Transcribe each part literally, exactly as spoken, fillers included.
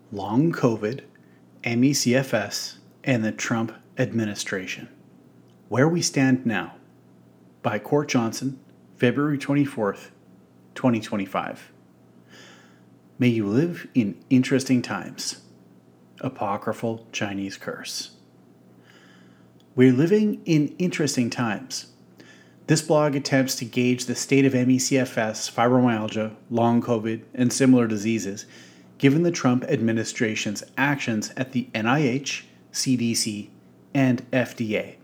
Long COVID, M E C F S, and the Trump administration. Where we stand now. By Court Johnson, February twenty-fourth, twenty twenty-five. May you live in interesting times. Apocryphal Chinese curse. We're living in interesting times. This blog attempts to gauge the state of M E C F S, fibromyalgia, long COVID, and similar diseases, given the Trump administration's actions at the N I H, C D C, and F D A.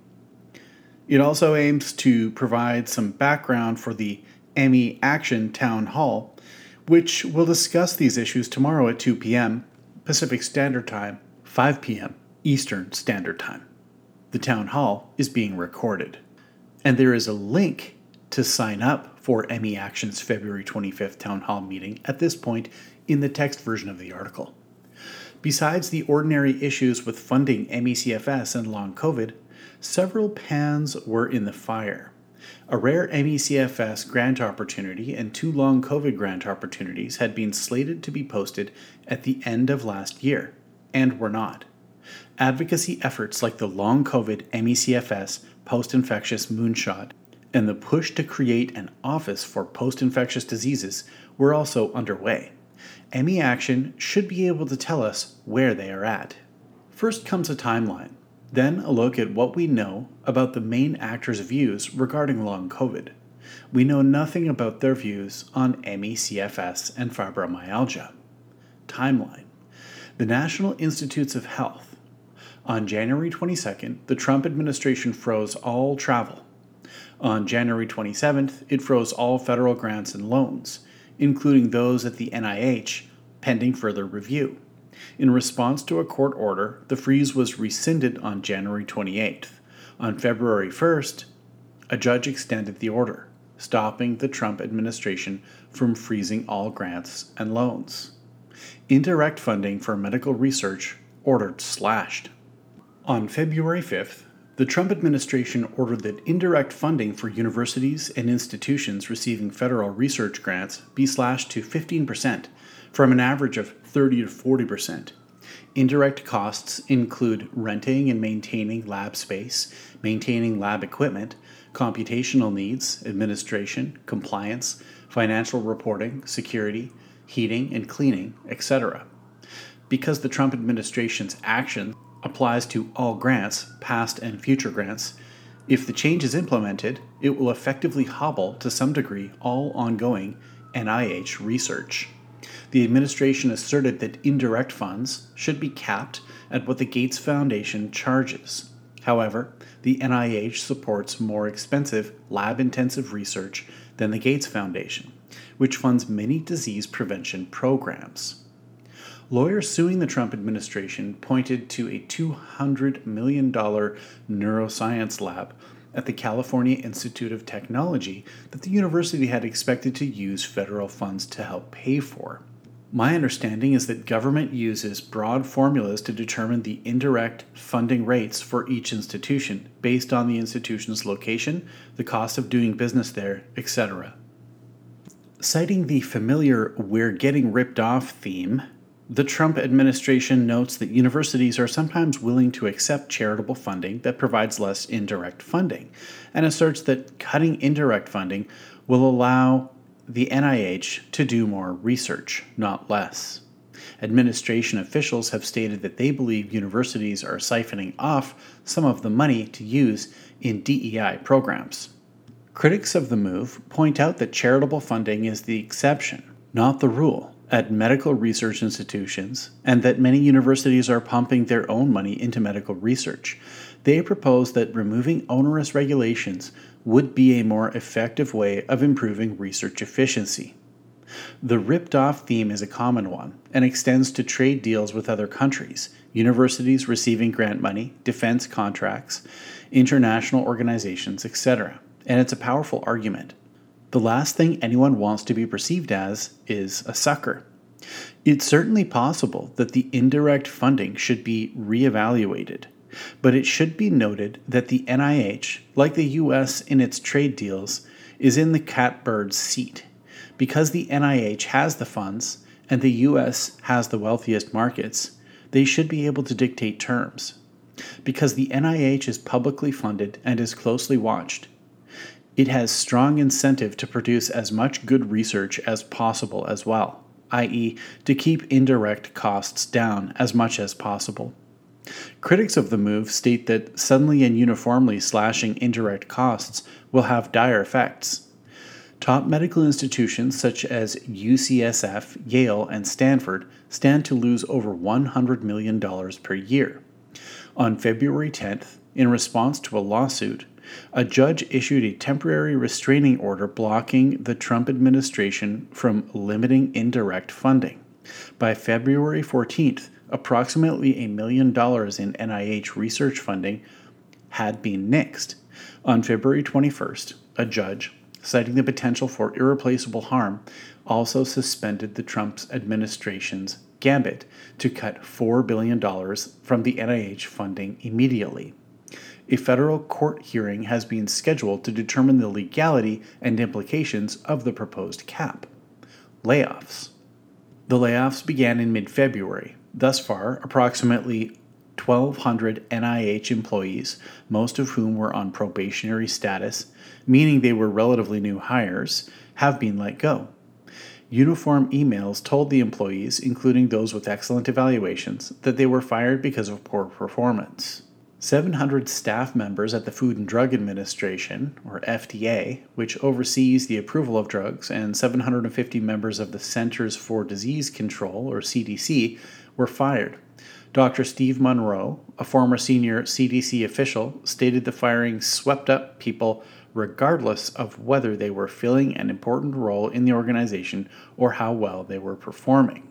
It also aims to provide some background for the M E Action Town Hall, which will discuss these issues tomorrow at two p.m. Pacific Standard Time, five p.m. Eastern Standard Time. The Town Hall is being recorded. And there is a link to sign up for M E Action's February twenty-fifth Town Hall meeting at this point in the text version of the article. Besides the ordinary issues with funding M E C F S and long COVID, several pans were in the fire. A rare M E C F S grant opportunity and two long COVID grant opportunities had been slated to be posted at the end of last year, and were not. Advocacy efforts like the long COVID M E C F S post-infectious moonshot and the push to create an office for post-infectious diseases were also underway. M E Action should be able to tell us where they are at. First comes a timeline, then a look at what we know about the main actors' views regarding long COVID. We know nothing about their views on M E C F S and fibromyalgia. Timeline. The National Institutes of Health. On January twenty-second, the Trump administration froze all travel. On January twenty-seventh, it froze all federal grants and loans, including those at the N I H, pending further review. In response to a court order, the freeze was rescinded on January twenty-eighth. On February first, a judge extended the order, stopping the Trump administration from freezing all grants and loans. Indirect funding for medical research ordered slashed. On February fifth, the Trump administration ordered that indirect funding for universities and institutions receiving federal research grants be slashed to fifteen percent, from an average of thirty to forty percent. Indirect costs include renting and maintaining lab space, maintaining lab equipment, computational needs, administration, compliance, financial reporting, security, heating and cleaning, et cetera. Because the Trump administration's action applies to all grants, past and future grants, if the change is implemented, it will effectively hobble to some degree all ongoing N I H research. The administration asserted that indirect funds should be capped at what the Gates Foundation charges. However, the N I H supports more expensive, lab-intensive research than the Gates Foundation, which funds many disease prevention programs. Lawyers suing the Trump administration pointed to a two hundred million dollars neuroscience lab at the California Institute of Technology that the university had expected to use federal funds to help pay for. My understanding is that government uses broad formulas to determine the indirect funding rates for each institution based on the institution's location, the cost of doing business there, et cetera. Citing the familiar "we're getting ripped off" theme, the Trump administration notes that universities are sometimes willing to accept charitable funding that provides less indirect funding, and asserts that cutting indirect funding will allow the N I H to do more research, not less. Administration officials have stated that they believe universities are siphoning off some of the money to use in D E I programs. Critics of the move point out that charitable funding is the exception, not the rule, at medical research institutions, and that many universities are pumping their own money into medical research. They propose that removing onerous regulations would be a more effective way of improving research efficiency. The ripped-off theme is a common one and extends to trade deals with other countries, universities receiving grant money, defense contracts, international organizations, et cetera, and it's a powerful argument. The last thing anyone wants to be perceived as is a sucker. It's certainly possible that the indirect funding should be reevaluated, but it should be noted that the N I H, like the U S in its trade deals, is in the catbird seat. Because the N I H has the funds and the U S has the wealthiest markets, they should be able to dictate terms. Because the N I H is publicly funded and is closely watched, it has strong incentive to produce as much good research as possible as well, that is, to keep indirect costs down as much as possible. Critics of the move state that suddenly and uniformly slashing indirect costs will have dire effects. Top medical institutions such as U C S F, Yale, and Stanford stand to lose over one hundred million dollars per year. On February tenth, in response to a lawsuit, a judge issued a temporary restraining order blocking the Trump administration from limiting indirect funding. By February fourteenth, approximately a million dollars in N I H research funding had been nixed. On February twenty-first, a judge, citing the potential for irreplaceable harm, also suspended the Trump administration's gambit to cut four billion dollars from the N I H funding immediately. A federal court hearing has been scheduled to determine the legality and implications of the proposed cap. Layoffs. The layoffs began in mid-February. Thus far, approximately twelve hundred N I H employees, most of whom were on probationary status, meaning they were relatively new hires, have been let go. Uniform emails told the employees, including those with excellent evaluations, that they were fired because of poor performance. seven hundred staff members at the Food and Drug Administration, or F D A, which oversees the approval of drugs, and seven hundred fifty members of the Centers for Disease Control, or C D C, were fired. Doctor Steve Monroe, a former senior C D C official, stated the firing swept up people regardless of whether they were filling an important role in the organization or how well they were performing.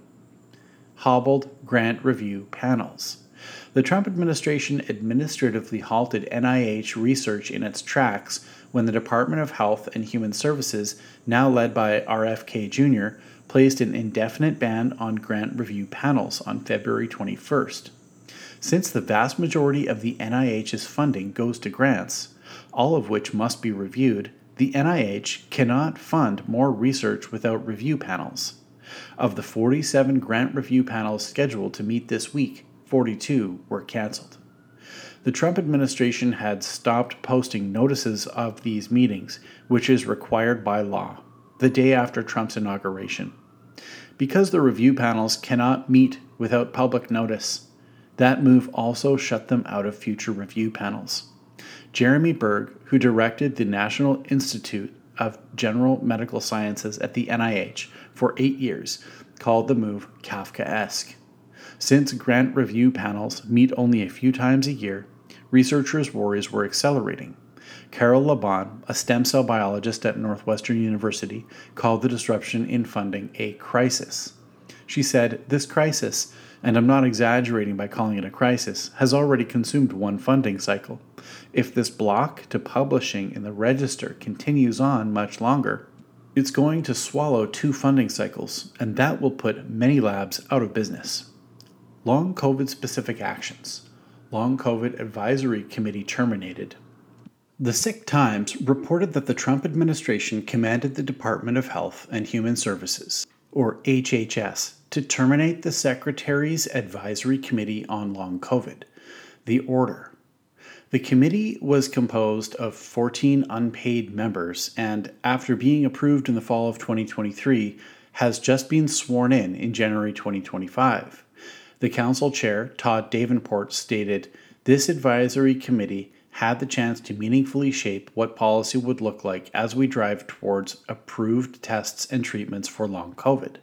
Hobbled grant review panels. The Trump administration administratively halted N I H research in its tracks when the Department of Health and Human Services, now led by R F K Junior, placed an indefinite ban on grant review panels on February twenty-first. Since the vast majority of the N I H's funding goes to grants, all of which must be reviewed, the N I H cannot fund more research without review panels. Of the forty-seven grant review panels scheduled to meet this week, forty-two were canceled. The Trump administration had stopped posting notices of these meetings, which is required by law, the day after Trump's inauguration. Because the review panels cannot meet without public notice, that move also shut them out of future review panels. Jeremy Berg, who directed the National Institute of General Medical Sciences at the N I H for eight years, called the move Kafkaesque. Since grant review panels meet only a few times a year, researchers' worries were accelerating. Carol Laban, a stem cell biologist at Northwestern University, called the disruption in funding a crisis. She said, "This crisis, and I'm not exaggerating by calling it a crisis, has already consumed one funding cycle. If this block to publishing in the Register continues on much longer, it's going to swallow two funding cycles, and that will put many labs out of business." Long COVID-specific actions. Long COVID Advisory Committee terminated. The Sick Times reported that the Trump administration commanded the Department of Health and Human Services, or H H S, to terminate the Secretary's Advisory Committee on Long COVID. The order. The committee was composed of fourteen unpaid members and, after being approved in the fall of twenty twenty-three, has just been sworn in in January twenty twenty-five. The council chair, Todd Davenport, stated, "This advisory committee had the chance to meaningfully shape what policy would look like as we drive towards approved tests and treatments for long COVID."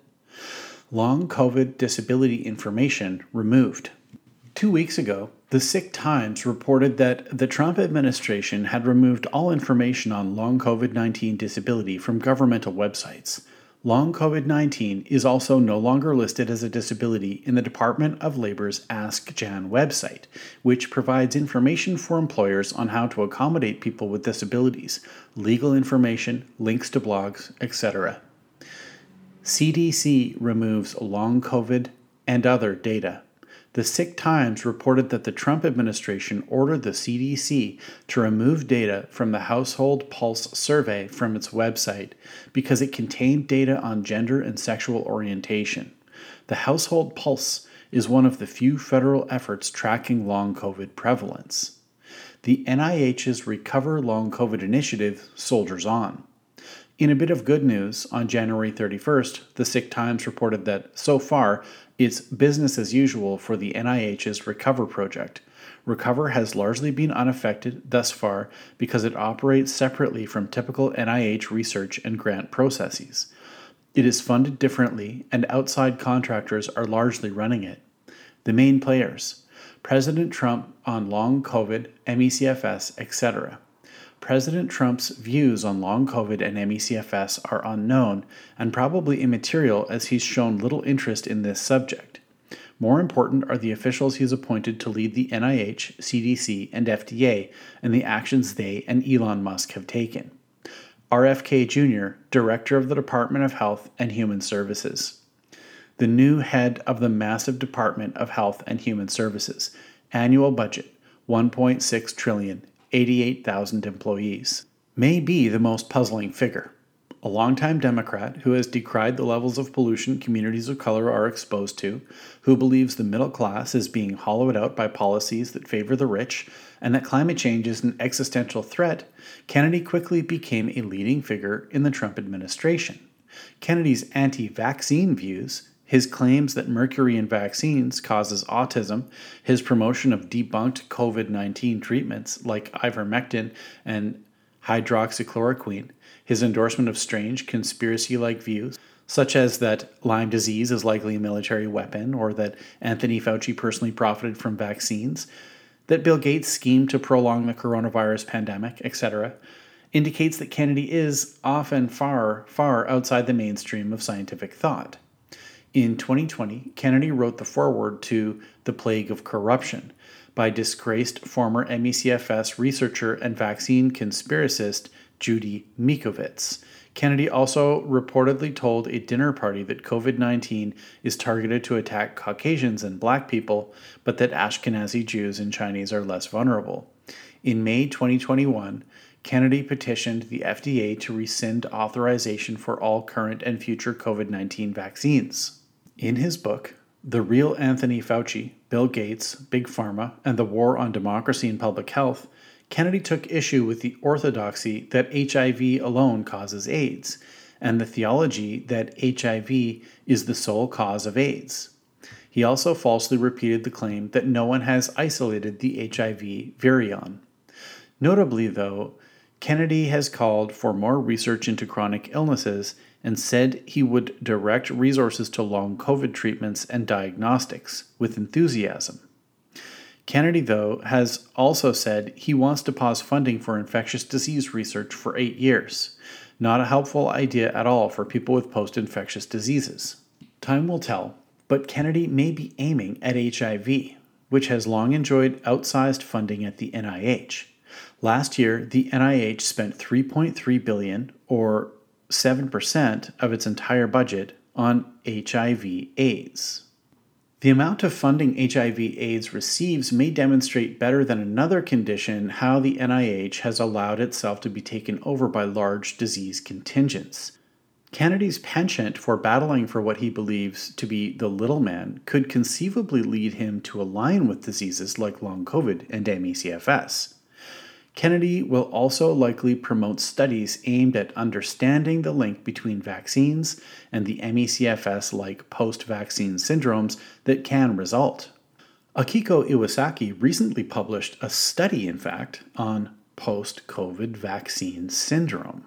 Long COVID disability information removed. Two weeks ago, the Sick Times reported that the Trump administration had removed all information on long COVID nineteen disability from governmental websites. Long COVID nineteen is also no longer listed as a disability in the Department of Labor's Ask Jan website, which provides information for employers on how to accommodate people with disabilities, legal information, links to blogs, et cetera. C D C removes long COVID and other data. The Sick Times reported that the Trump administration ordered the C D C to remove data from the Household Pulse survey from its website because it contained data on gender and sexual orientation. The Household Pulse is one of the few federal efforts tracking long COVID prevalence. The N I H's Recover Long COVID initiative soldiers on. In a bit of good news, on January thirty-first, the Sick Times reported that, so far, it's business as usual for the N I H's Recover project. Recover has largely been unaffected thus far because it operates separately from typical N I H research and grant processes. It is funded differently, and outside contractors are largely running it. The main players: President Trump on long COVID, M E C F S, et cetera. President Trump's views on long COVID and M E C F S are unknown and probably immaterial, as he's shown little interest in this subject. More important are the officials he's appointed to lead the N I H, C D C, and F D A and the actions they and Elon Musk have taken. R F K Junior, Director of the Department of Health and Human Services. The new head of the massive Department of Health and Human Services. Annual budget, one point six trillion dollars, eighty-eight thousand employees. May be the most puzzling figure. A longtime Democrat who has decried the levels of pollution communities of color are exposed to, who believes the middle class is being hollowed out by policies that favor the rich, and that climate change is an existential threat, Kennedy quickly became a leading figure in the Trump administration. Kennedy's anti-vaccine views, his claims that mercury in vaccines causes autism, his promotion of debunked COVID nineteen treatments like ivermectin and hydroxychloroquine, his endorsement of strange conspiracy-like views, such as that Lyme disease is likely a military weapon, or that Anthony Fauci personally profited from vaccines, that Bill Gates schemed to prolong the coronavirus pandemic, et cetera, indicates that Kennedy is often far, far outside the mainstream of scientific thought. In twenty twenty, Kennedy wrote the foreword to The Plague of Corruption by disgraced former M E C F S researcher and vaccine conspiracist Judy Mikovits. Kennedy also reportedly told a dinner party that COVID nineteen is targeted to attack Caucasians and black people, but that Ashkenazi Jews and Chinese are less vulnerable. In May twenty twenty-one, Kennedy petitioned the F D A to rescind authorization for all current and future COVID nineteen vaccines. In his book, The Real Anthony Fauci, Bill Gates, Big Pharma, and the War on Democracy and Public Health, Kennedy took issue with the orthodoxy that H I V alone causes AIDS, and the theology that H I V is the sole cause of AIDS. He also falsely repeated the claim that no one has isolated the H I V virion. Notably, though, Kennedy has called for more research into chronic illnesses and said he would direct resources to long COVID treatments and diagnostics with enthusiasm. Kennedy, though, has also said he wants to pause funding for infectious disease research for eight years. Not a helpful idea at all for people with post-infectious diseases. Time will tell, but Kennedy may be aiming at H I V, which has long enjoyed outsized funding at the N I H. Last year, the N I H spent three point three billion dollars, or seven percent of its entire budget, on H I V AIDS. The amount of funding H I V AIDS receives may demonstrate better than another condition how the N I H has allowed itself to be taken over by large disease contingents. Kennedy's penchant for battling for what he believes to be the little man could conceivably lead him to align with diseases like long COVID and M E C F S. Kennedy will also likely promote studies aimed at understanding the link between vaccines and the M E C F S-like post-vaccine syndromes that can result. Akiko Iwasaki recently published a study, in fact, on post-COVID vaccine syndrome.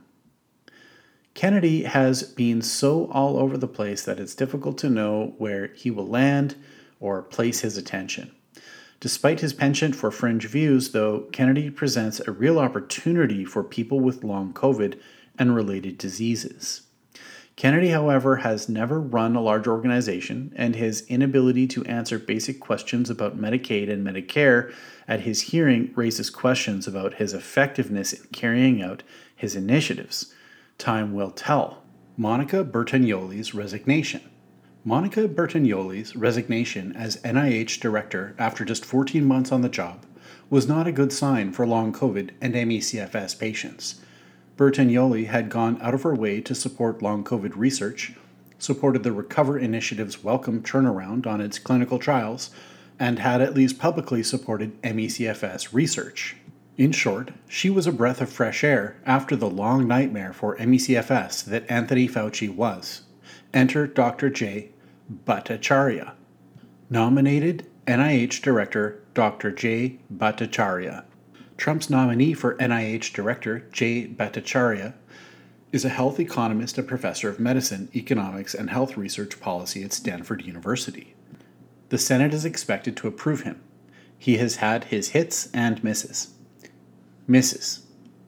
Kennedy has been so all over the place that it's difficult to know where he will land or place his attention. Despite his penchant for fringe views, though, Kennedy presents a real opportunity for people with long COVID and related diseases. Kennedy, however, has never run a large organization, and his inability to answer basic questions about Medicaid and Medicare at his hearing raises questions about his effectiveness in carrying out his initiatives. Time will tell. Monica Bertagnoli's resignation. Monica Bertagnoli's resignation as N I H director after just fourteen months on the job was not a good sign for long COVID and M E C F S patients. Bertagnoli had gone out of her way to support long COVID research, supported the Recover Initiative's welcome turnaround on its clinical trials, and had at least publicly supported M E C F S research. In short, she was a breath of fresh air after the long nightmare for M E C F S that Anthony Fauci was. Enter Doctor Jay Bhattacharya. Nominated N I H Director Doctor Jay Bhattacharya. Trump's nominee for N I H Director, Jay Bhattacharya, is a health economist and professor of medicine, economics, and health research policy at Stanford University. The Senate is expected to approve him. He has had his hits and misses. Misses.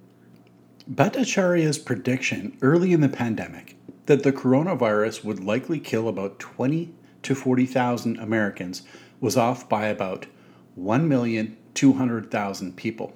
Bhattacharya's prediction early in the pandemic that the coronavirus would likely kill about twenty to forty thousand Americans was off by about one million two hundred thousand people.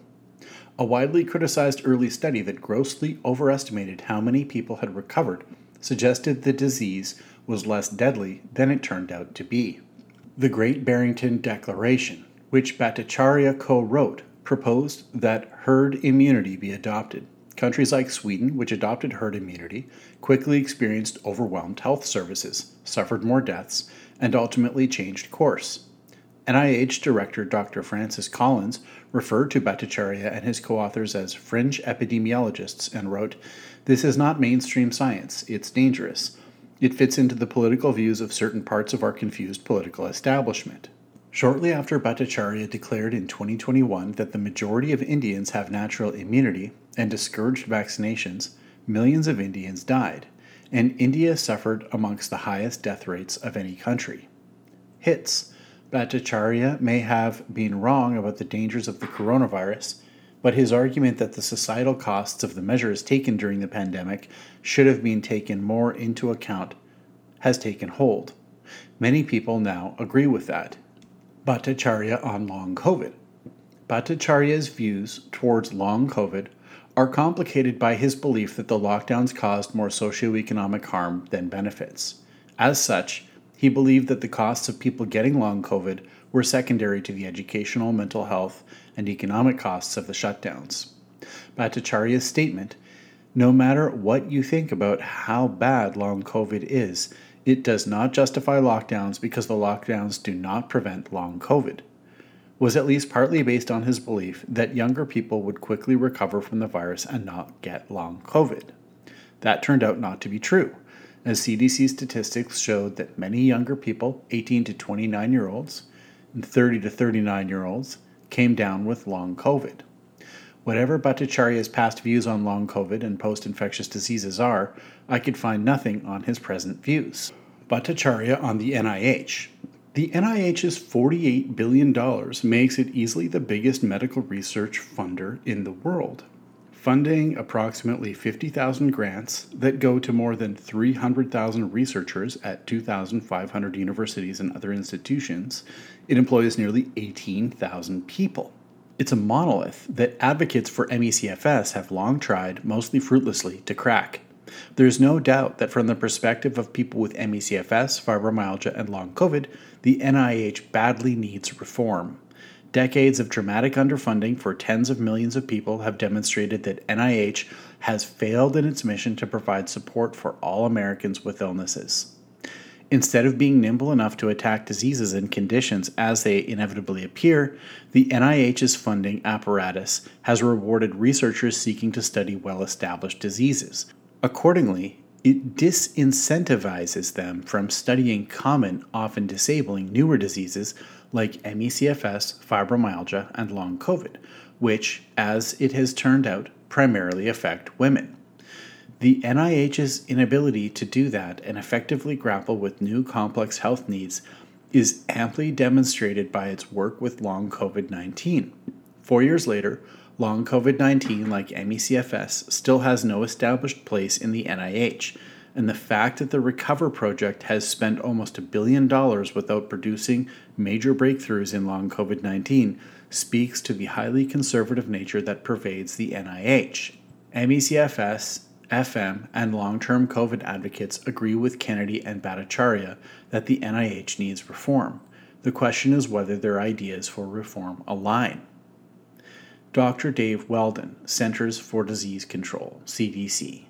A widely criticized early study that grossly overestimated how many people had recovered suggested the disease was less deadly than it turned out to be. The Great Barrington Declaration, which Bhattacharya co-wrote, proposed that herd immunity be adopted. Countries like Sweden, which adopted herd immunity, quickly experienced overwhelmed health services, suffered more deaths, and ultimately changed course. N I H Director Doctor Francis Collins referred to Bhattacharya and his co-authors as fringe epidemiologists and wrote, "This is not mainstream science. It's dangerous. It fits into the political views of certain parts of our confused political establishment." Shortly after Bhattacharya declared in twenty twenty-one that the majority of Indians have natural immunity and discouraged vaccinations, millions of Indians died, and India suffered amongst the highest death rates of any country. Hits. Bhattacharya may have been wrong about the dangers of the coronavirus, but his argument that the societal costs of the measures taken during the pandemic should have been taken more into account has taken hold. Many people now agree with that. Bhattacharya on long COVID. Bhattacharya's views towards long COVID are complicated by his belief that the lockdowns caused more socioeconomic harm than benefits. As such, he believed that the costs of people getting long COVID were secondary to the educational, mental health, and economic costs of the shutdowns. Bhattacharya's statement, "No matter what you think about how bad long COVID is, it does not justify lockdowns because the lockdowns do not prevent long COVID," was at least partly based on his belief that younger people would quickly recover from the virus and not get long COVID. That turned out not to be true, as C D C statistics showed that many younger people, eighteen to twenty-nine year olds and thirty to thirty-nine year olds, came down with long COVID. Whatever Bhattacharya's past views on long COVID and post-infectious diseases are, I could find nothing on his present views. Bhattacharya on the N I H. The N I H's forty-eight billion dollars makes it easily the biggest medical research funder in the world, funding approximately fifty thousand grants that go to more than three hundred thousand researchers at two thousand five hundred universities and other institutions. It employs nearly eighteen thousand people. It's a monolith that advocates for M E C F S have long tried, mostly fruitlessly, to crack. There's no doubt that from the perspective of people with M E C F S, fibromyalgia, and long COVID, the N I H badly needs reform. Decades of dramatic underfunding for tens of millions of people have demonstrated that N I H has failed in its mission to provide support for all Americans with illnesses. Instead of being nimble enough to attack diseases and conditions as they inevitably appear, the N I H's funding apparatus has rewarded researchers seeking to study well-established diseases. Accordingly, it disincentivizes them from studying common, often disabling, newer diseases like M E C F S, fibromyalgia, and long COVID, which, as it has turned out, primarily affect women. The N I H's inability to do that and effectively grapple with new complex health needs is amply demonstrated by its work with long COVID nineteen. Four years later, long COVID nineteen, like M E C F S, still has no established place in the N I H, and the fact that the Recover Project has spent almost a billion dollars without producing major breakthroughs in long COVID nineteen speaks to the highly conservative nature that pervades the N I H. M E C F S, F M, and long-term COVID advocates agree with Kennedy and Bhattacharya that the N I H needs reform. The question is whether their ideas for reform align. Doctor Dave Weldon, Centers for Disease Control, C D C.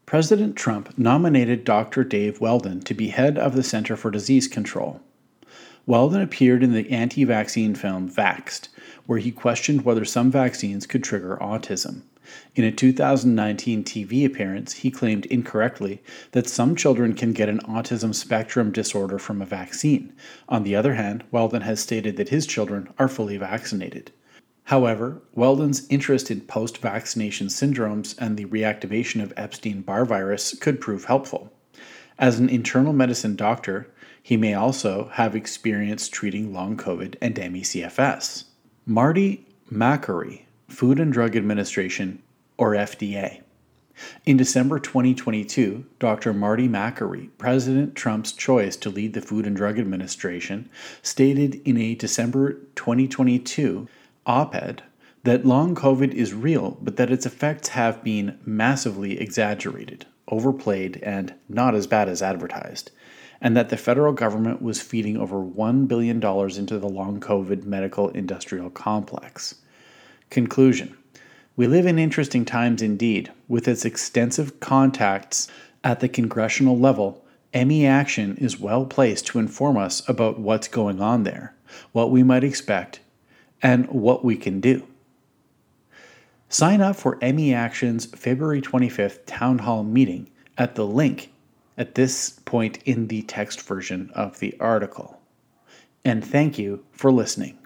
President Trump nominated Doctor Dave Weldon to be head of the Center for Disease Control. Weldon appeared in the anti-vaccine film Vaxxed, where he questioned whether some vaccines could trigger autism. In a two thousand nineteen T V appearance, he claimed incorrectly that some children can get an autism spectrum disorder from a vaccine. On the other hand, Weldon has stated that his children are fully vaccinated. However, Weldon's interest in post-vaccination syndromes and the reactivation of Epstein-Barr virus could prove helpful. As an internal medicine doctor, he may also have experience treating long COVID and M E C F S. Marty Makary, Food and Drug Administration, or F D A. In December twenty twenty-two, Doctor Marty Makary, President Trump's choice to lead the Food and Drug Administration, stated in a December twenty twenty-two op-ed that long COVID is real, but that its effects have been massively exaggerated, overplayed, and not as bad as advertised, and that the federal government was feeding over one billion dollars into the long COVID medical industrial complex. Conclusion. We live in interesting times indeed. With its extensive contacts at the congressional level, M E Action is well placed to inform us about what's going on there, what we might expect, and what we can do. Sign up for M E Action's February twenty-fifth Town Hall meeting at the link at this point in the text version of the article. And thank you for listening.